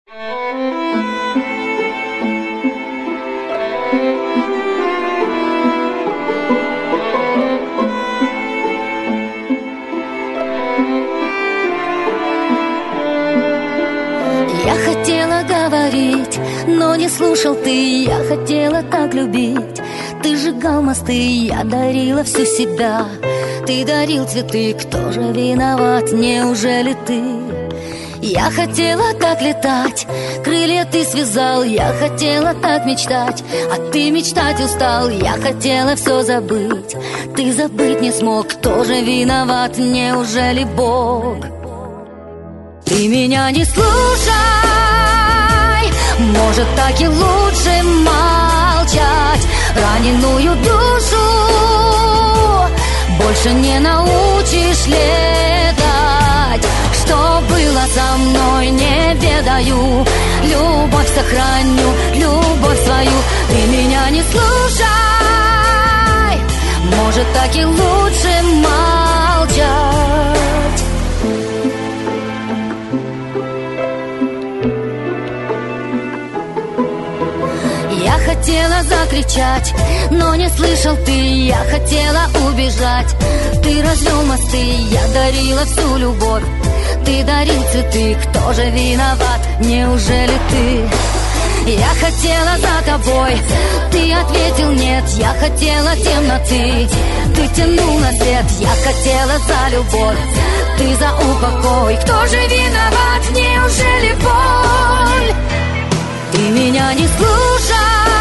Я хотела говорить, но не слушал ты. Я хотела так любить. Ты сжигал мосты, я дарила всю себя. Ты дарил цветы, кто же виноват, неужели ты? Я хотела так летать, крылья ты связал. Я хотела так мечтать, а ты мечтать устал. Я хотела все забыть, ты забыть не смог. Кто же виноват, неужели Бог? Ты меня не слушай, может, так и лучше молчать. Раненую душу больше не научишь летать. Что было со мной, не ведаю. Любовь сохраню, любовь свою. Ты меня не слушай, может, так и лучше молчать. Я хотела закричать, но не слышал ты. Я хотела убежать, ты развел мосты. Я дарила всю любовь, ты дарил цветы. Кто же виноват, неужели ты? Я хотела за тобой, ты ответил нет. Я хотела темноты, ты тянул на свет. Я хотела за любовь, ты за упокой. Кто же виноват, неужели боль? Ты меня не слушай,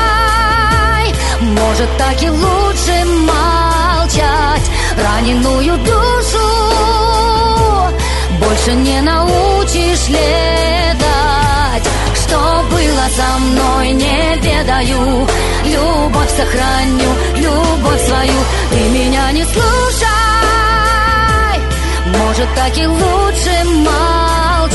может, так и лучше молчать. Раненую душу больше не научишь летать. Что было со мной, не ведаю. Любовь сохраню, любовь свою. Ты меня не слушай, может, так и лучше молчать.